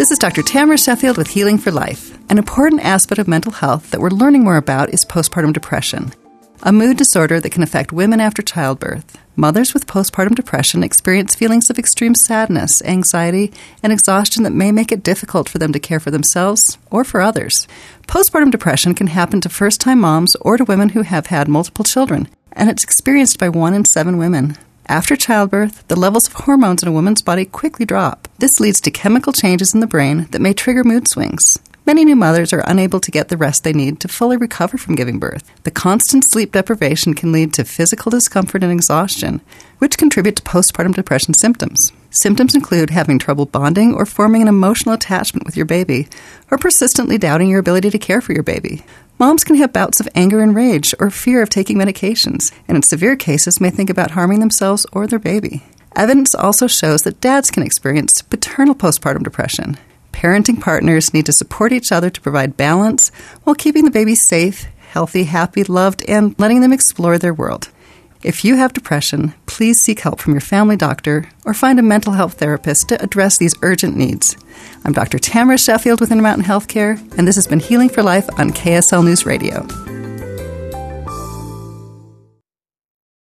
This is Dr. Tamara Sheffield with Healing for Life. An important aspect of mental health that we're learning more about is postpartum depression, a mood disorder that can affect women after childbirth. Mothers with postpartum depression experience feelings of extreme sadness, anxiety, and exhaustion that may make it difficult for them to care for themselves or for others. Postpartum depression can happen to first-time moms or to women who have had multiple children, and it's experienced by 1 in 7 women. After childbirth, the levels of hormones in a woman's body quickly drop. This leads to chemical changes in the brain that may trigger mood swings. Many new mothers are unable to get the rest they need to fully recover from giving birth. The constant sleep deprivation can lead to physical discomfort and exhaustion, which contribute to postpartum depression symptoms. Symptoms include having trouble bonding or forming an emotional attachment with your baby, or persistently doubting your ability to care for your baby. Moms can have bouts of anger and rage or fear of taking medications, and in severe cases may think about harming themselves or their baby. Evidence also shows that dads can experience paternal postpartum depression. Parenting partners need to support each other to provide balance while keeping the baby safe, healthy, happy, loved, and letting them explore their world. If you have depression, please seek help from your family doctor or find a mental health therapist to address these urgent needs. I'm Dr. Tamara Sheffield with Intermountain Healthcare, and this has been Healing for Life on KSL News Radio.